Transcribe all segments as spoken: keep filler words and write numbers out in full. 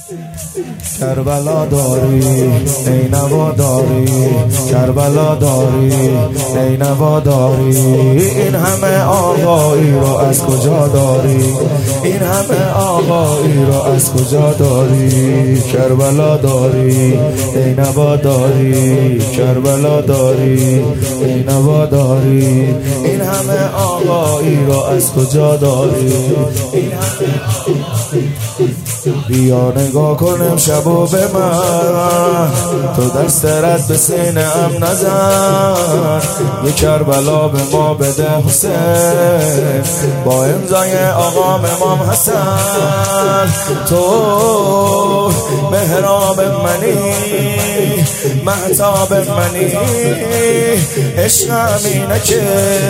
کربلا داری ای نوا داری، کربلا داری ای نوا داری. این همه آقایی رو از کجا داری، این همه آقایی رو از کجا داری. کربلا داری ای نوا داری، کربلا داری ای نوا داری. این همه آقایی رو از کجا داری، این همه. بیا نگاه کنم شبو به من، تو دست رد به سینه ام نزن. یه کربلا به ما بده حسین، با امضای آقام امام حسن. تو محراب منی، مهتاب منی، عشقم اینه که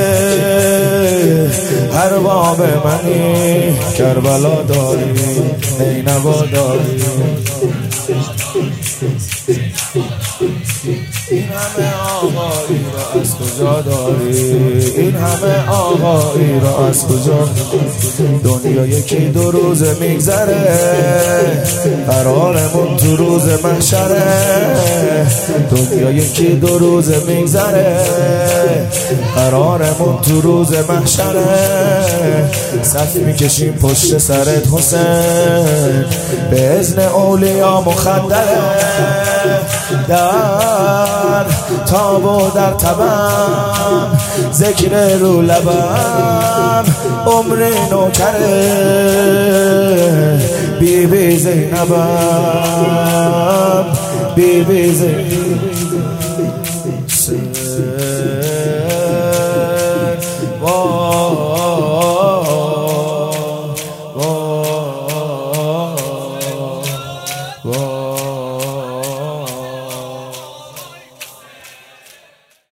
هر باب منی. کربلا داری ای نوا داری. این همه آقایی را از کجا داری، این همه آقایی را از کجا. دنیا یکی دو روز میگذره، قرارمون تو روز محشره. دنیا یکی دو روز میگذره، قرارمون تو روز محشره. صف میکشیم پشت سرت حسین، به اذن اولیا مخدره. در تاب و در تبم، ذکر رو لبم، عمر نوکره بی بی زینبم، بی بی زینبم. Whoa.